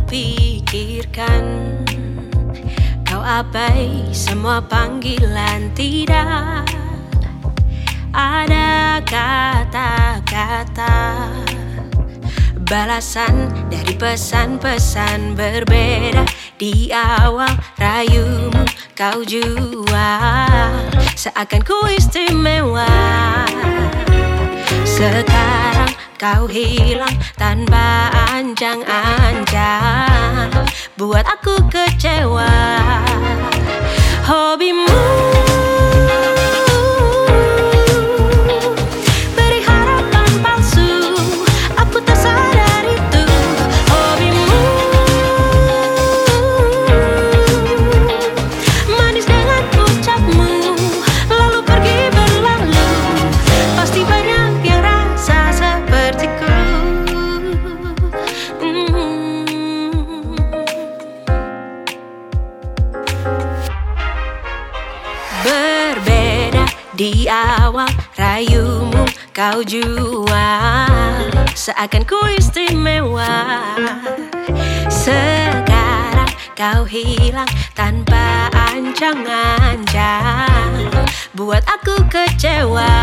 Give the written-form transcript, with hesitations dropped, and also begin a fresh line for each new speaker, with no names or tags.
pikirkan. Kau abai semua panggilan, tidak ada kata-kata balasan dari pesan-pesan berbeda. Di awal rayumu kau jual, seakan ku istimewa. Sekarang kau hilang tanpa anjang-anjang, buat aku kecewa. Hobimu beri harapan palsu, aku tak sadar itu. Hobimu manis dengan ucapmu, lalu pergi berlalu. Pasti banyak yang rasa sepertiku. Berbeda di awal rayumu kau jual, seakan ku istimewa. Sekarang kau hilang tanpa anjang-anjang, buat aku kecewa.